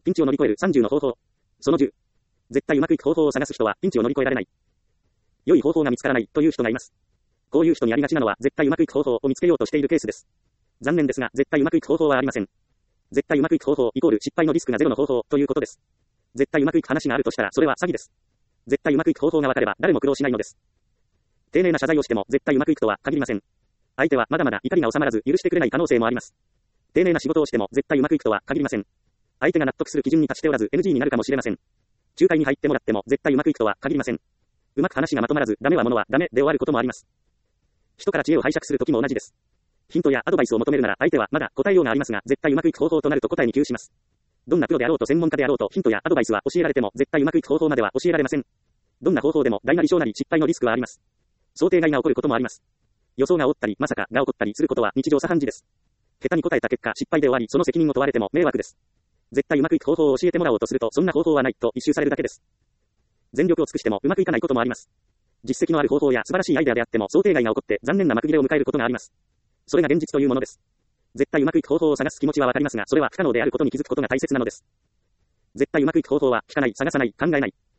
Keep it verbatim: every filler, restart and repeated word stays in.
ピンチを乗り越えるさんじゅうの方法。そのじゅう。絶対うまくいく方法を探す人はピンチを乗り越えられない。良い方法が見つからないという人がいます。こういう人にありがちなのは絶対うまくいく方法を見つけようとしているケースです。残念ですが絶対うまくいく方法はありません。絶対うまくいく方法イコール失敗のリスクがゼロの方法ということです。絶対うまくいく話があるとしたらそれは詐欺です。絶対うまくいく方法が分かれば誰も苦労しないのです。丁寧な謝罪をしても絶対うまくいくとは限りません。相手はまだまだ怒りが収まらず許してくれない可能性もあります。丁寧な仕事をしても絶対うまくいくとは限りません。相手が納得する基準に達しておらず エヌジー になるかもしれません。仲介に入ってもらっても絶対うまくいくとは限りません。うまく話がまとまらずダメはものはダメで終わることもあります。人から知恵を拝借するときも同じです。ヒントやアドバイスを求めるなら相手はまだ答えようがありますが絶対うまくいく方法となると答えに窮します。どんなプロであろうと専門家であろうとヒントやアドバイスは教えられても絶対うまくいく方法までは教えられません。どんな方法でも大なり小なり失敗のリスクはあります。想定外が起こることもあります。予想が起ったりまさかが起こったりすることは日常茶飯事です。下手に答えた結果失敗で終わりその責任を問われても迷惑です。絶対うまくいく方法を教えてもらおうとするとそんな方法はないと一蹴されるだけです。全力を尽くしてもうまくいかないこともあります。実績のある方法や素晴らしいアイデアであっても想定外が起こって残念な幕切れを迎えることがあります。それが現実というものです。絶対うまくいく方法を探す気持ちはわかりますがそれは不可能であることに気づくことが大切なのです。絶対うまくいく方法は聞かない、探さない、考えない。